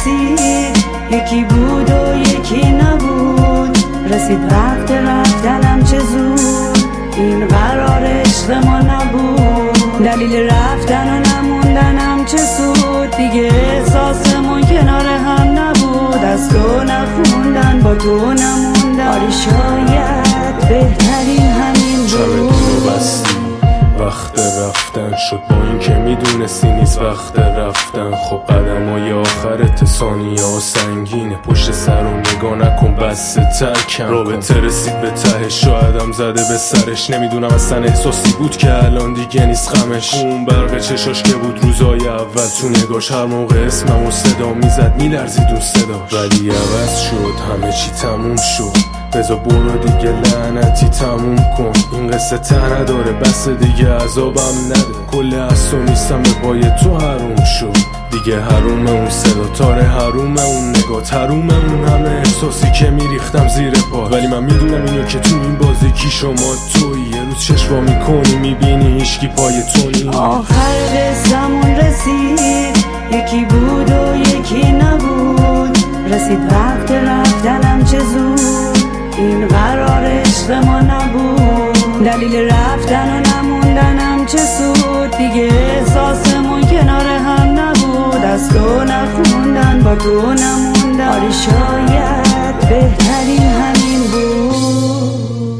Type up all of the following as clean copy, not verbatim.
رسید، یکی بود و یکی نبود. رسید وقت رفتنم چه زود، این قرار عشق ما نبود. دلیل رفتن و نموندنم چه سود، دیگه احساسمون کنار هم نبود. از تو نخوندن با تو نموندن، آره شاید بهترین همین بود. وقت رفتن شد با این که میدونستی نیست وقت رفتن. خب قدمای آخرت ثانیه ها سنگینه، پشت سر و نگاه نکن بس ترکم. رابطه رسید به ته، شایدم زده به سرش. نمیدونم اصلا احساسی بود که الان دیگه نیست غمش. اون برق چشاش که بود روزای اول تو نگاش، هر موقع اسمم و صدا میزد میلرزید اون صداش. ولی عوض شد، همه چی تموم شد. بذار برو دیگه لعنتی تموم کن، این قصه ته نداره بس دیگه عذابم نده. کل اصلا نیستم به پای تو حروم شد دیگه. حروم اون صدا تاره، حروم اون نگاه، حروم اون همه احساسی که میریختم زیر پا. ولی من میدونم اینو که تو این بازی کی شما تویی. یه روز چشوا میکنی میبینی هیچکی پای تو نی. آخر قصه‌مون رسید، یکی بود و یکی نبود. رسید وقت رفتنم چه زود، این قرار عشق ما نبود. دلیل رفتن و نموندنم چه سود، دیگه احساسمون کنار هم نبود. از تو نخوندن با تو نموندن، آره شاید بهترین همین بود.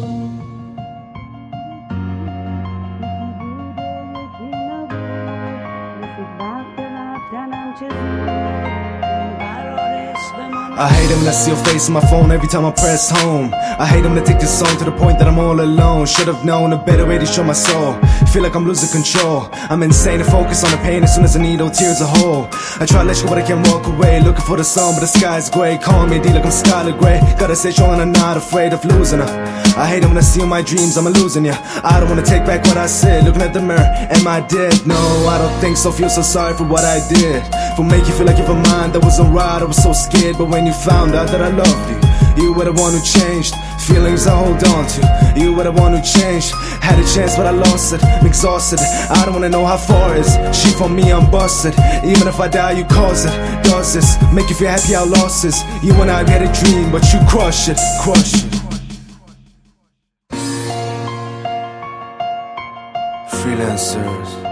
I hate him when I see your face on my phone every time I press home. I hate him to take this song to the point that I'm all alone. Should've known a better way to show my soul. Feel like I'm losing control. I'm insane to focus on the pain as soon as I need no tears a hole. I try to let you go but I can't walk away. Looking for the sun but the sky's grey. Call me D like I'm Skylar Grey. Gotta stay strong and I'm not afraid of losing her. I hate him when I see in my dreams I'm losing ya. I don't wanna take back what I said. Looking at the mirror, am I dead? No, I don't think so. Feel so sorry for what I did. For make you feel like you're mine, that wasn't right. I was so scared, but when you found out that I loved you, you were the one who changed. Feelings I hold on to, you were the one who changed. Had a chance but I lost it, I'm exhausted. I don't wanna know how far it is. She for me, I'm busted. Even if I die, you cause it. Does this make you feel happy how lost is? You and I had a dream, but you crush it, crush it. Freelancers.